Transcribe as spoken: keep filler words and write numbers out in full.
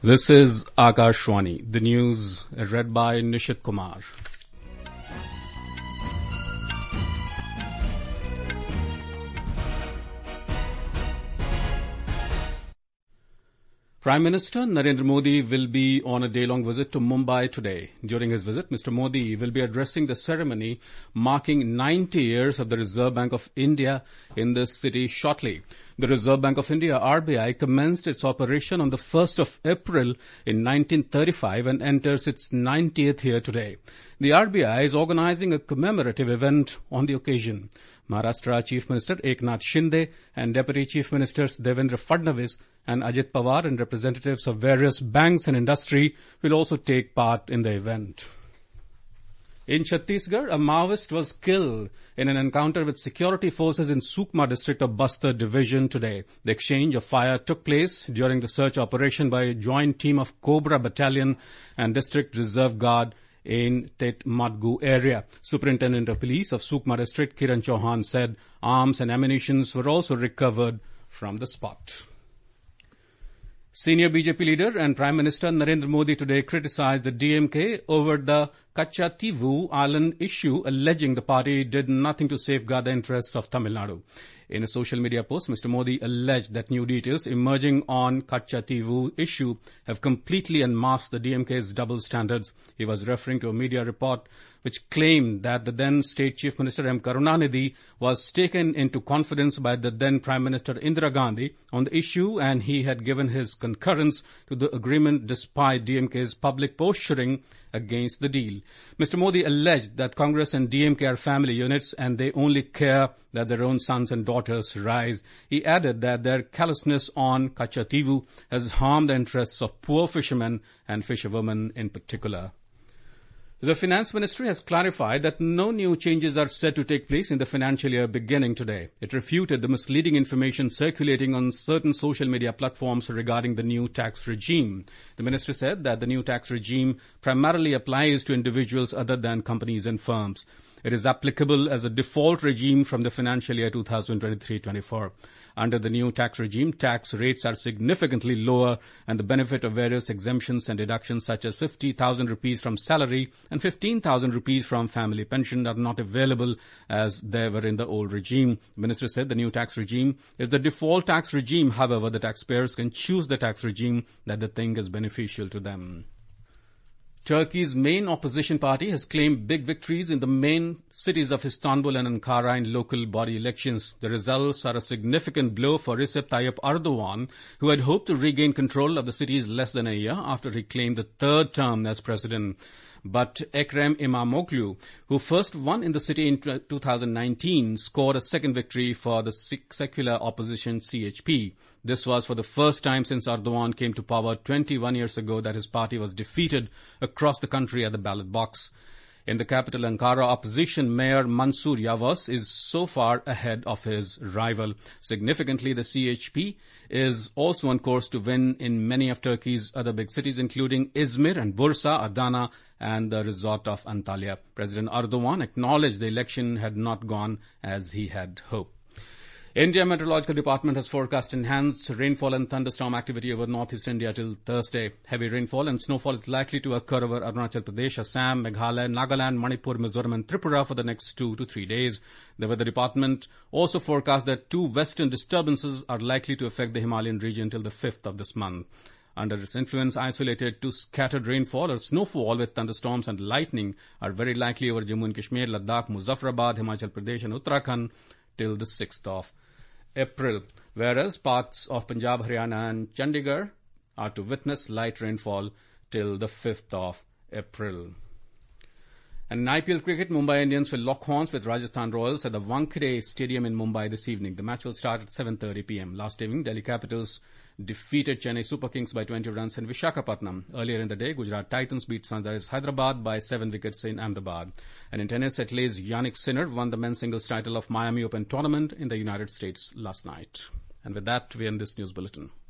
This is Akashwani, the news read by Nishit Kumar. Prime Minister Narendra Modi will be on a day-long visit to Mumbai today. During his visit, Mister Modi will be addressing the ceremony marking ninety years of the Reserve Bank of India in the city shortly. The Reserve Bank of India, R B I, commenced its operation on the first of April in nineteen thirty-five and enters its ninetieth year today. The R B I is organizing a commemorative event on the occasion. Maharashtra Chief Minister Eknath Shinde and Deputy Chief Ministers Devendra Fadnavis and Ajit Pawar and representatives of various banks and industry will also take part in the event. In Chhattisgarh, a Maoist was killed in an encounter with security forces in Sukma district of Bastar division today. The exchange of fire took place during the search operation by a joint team of Cobra Battalion and District Reserve Guard in Tetmadgu area. Superintendent of Police of Sukma district, Kiran Chauhan, said arms and ammunition were also recovered from the spot. Senior B J P leader and Prime Minister Narendra Modi today criticized the D M K over the Kachativu Island issue, alleging the party did nothing to safeguard the interests of Tamil Nadu. In a social media post, Mister Modi alleged that new details emerging on Kachativu issue have completely unmasked the D M K's double standards. He was referring to a media report which claimed that the then State Chief Minister M. Karunanidhi was taken into confidence by the then Prime Minister Indira Gandhi on the issue, and he had given his concurrence to the agreement despite D M K's public posturing against the deal. Mister Modi alleged that Congress and D M K are family units and they only care that their own sons and daughters rise. He added that their callousness on Kachativu has harmed the interests of poor fishermen and fisherwomen in particular. The Finance Ministry has clarified that no new changes are set to take place in the financial year beginning today. It refuted the misleading information circulating on certain social media platforms regarding the new tax regime. The ministry said that the new tax regime primarily applies to individuals other than companies and firms. It is applicable as a default regime from the financial year twenty twenty-three twenty-four. Under the new tax regime, tax rates are significantly lower and the benefit of various exemptions and deductions such as fifty thousand rupees from salary and fifteen thousand rupees from family pension are not available as they were in the old regime. The minister said the new tax regime is the default tax regime. However, the taxpayers can choose the tax regime that they think is beneficial to them. Turkey's main opposition party has claimed big victories in the main cities of Istanbul and Ankara in local body elections. The results are a significant blow for Recep Tayyip Erdogan, who had hoped to regain control of the cities less than a year after he claimed the third term as president. But Ekrem İmamoğlu, who first won in the city in two thousand nineteen, scored a second victory for the secular opposition C H P. This was for the first time since Erdogan came to power twenty-one years ago that his party was defeated across the country at the ballot box. In the capital Ankara, opposition mayor Mansur Yavaş is so far ahead of his rival. Significantly, the C H P is also on course to win in many of Turkey's other big cities, including Izmir and Bursa, Adana, and the resort of Antalya. President Erdogan acknowledged the election had not gone as he had hoped. India Meteorological Department has forecast enhanced rainfall and thunderstorm activity over northeast India till Thursday. Heavy rainfall and snowfall is likely to occur over Arunachal Pradesh, Assam, Meghalaya, Nagaland, Manipur, Mizoram and Tripura for the next two to three days. The Weather Department also forecast that two western disturbances are likely to affect the Himalayan region till the fifth of this month. Under its influence, isolated to scattered rainfall or snowfall with thunderstorms and lightning are very likely over Jammu and Kashmir, Ladakh, Muzaffarabad, Himachal Pradesh and Uttarakhand till the sixth of April, whereas parts of Punjab, Haryana and Chandigarh are to witness light rainfall till the fifth of April. And in I P L cricket, Mumbai Indians will lock horns with Rajasthan Royals at the Wankhede Stadium in Mumbai this evening. The match will start at seven thirty p.m. Last evening, Delhi Capitals defeated Chennai Super Kings by twenty runs in Visakhapatnam. Earlier in the day, Gujarat Titans beat Sunrisers Hyderabad by seven wickets in Ahmedabad. And in tennis, Italy's Yannick Sinner won the men's singles title of Miami Open tournament in the United States last night. And with that, we end this news bulletin.